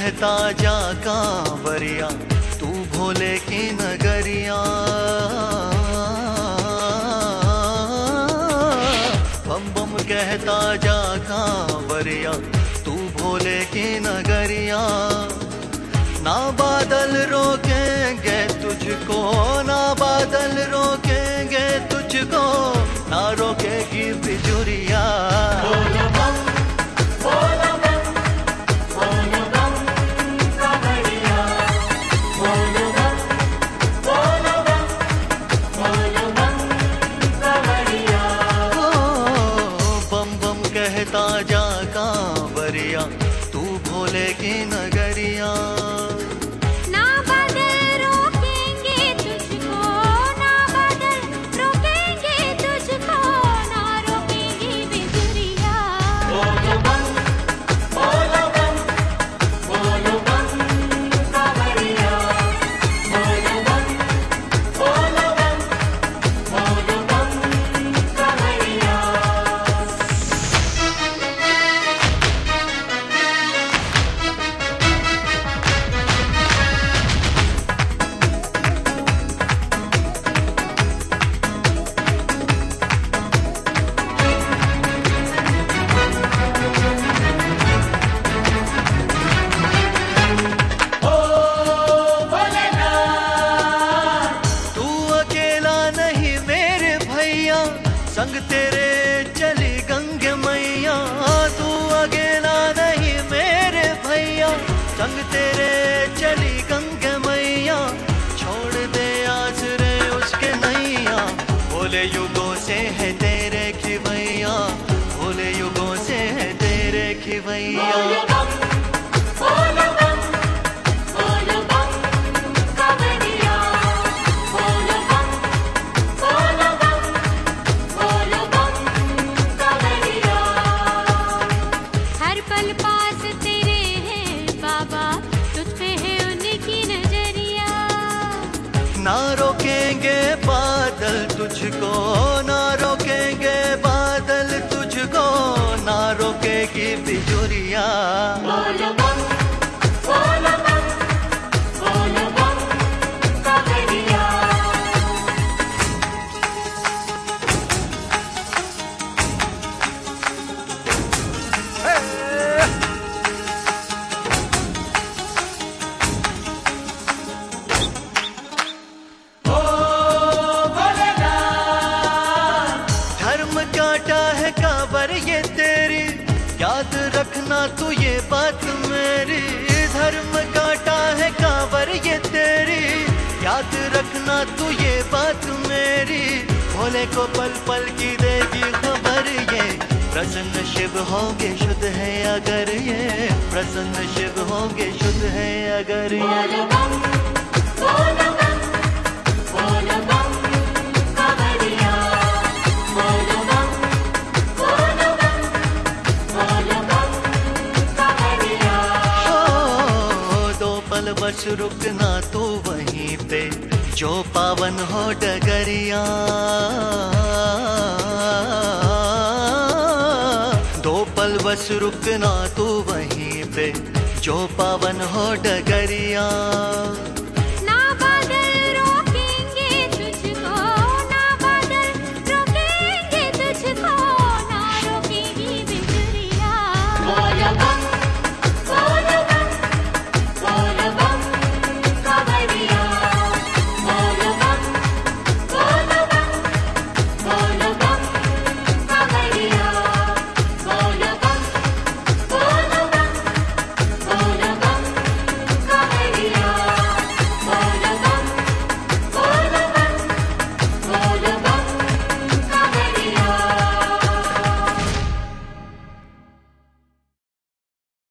कहता जा कांवरिया तू भोले की नगरिया। बम बम कहता जा कांवरिया तू भोले की नगरिया। ना बादल रोकेंगे तुझको, ना बादल रोकेंगे तुझको, ना रोकेगी बिजुरिया। बोलो बम, बोलो बम, बोलो बम कांवरिया। बोलो बम, बोलो बम, बोलो बम कांवरिया। बम बम कहता जा कांवरिया तू भोले की नगरिया। संग तेरे चली गंगे मैया, तू अकेला नहीं मेरे भैया। संग तेरे चली गंगे मैया, छोड़ दे आसरे उसके नैया। भोले युगों से है तेरे खिवैया, भोले युगों से है तेरे खिवैया। ना रोकेंगे बादल तुझको, ना रोकेंगे बादल तुझको, ना रोकेगी बिजुरिया। बोलो बम, बोलो बम, बोलो बम कांवरिया। काटा है कांवर ये तेरी, याद रखना तू ये बात मेरी। धर्म काटा है कांवर ये तेरी, याद रखना तू ये बात मेरी। भोले को पल पल की देगी खबर ये, प्रसन्न शिव होंगे शुद्ध है अगर ये, प्रसन्न शिव होंगे शुद्ध है अगर ये। बोलो बम, बोलो बम, बोलो बम कांवरिया। बोलो बम, बोलो बम, बोलो बम कांवरिया। दो पल बस रुकना तू वहीं पे, जो पावन हो डगरिया। दो पल बस रुकना तू वहीं पे, जो पावन हो डगरिया।